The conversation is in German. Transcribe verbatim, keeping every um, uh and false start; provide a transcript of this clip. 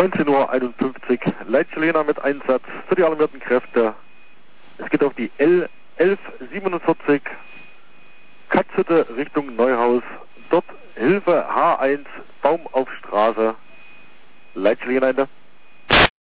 neunzehn Uhr einundfünfzig, Leitschelena mit Einsatz für die alarmierten Kräfte. Es geht auf die L elf siebenundvierzig, Katzhütte Richtung Neuhaus. Dort Hilfe H eins, Baum auf Straße. Leitschelena.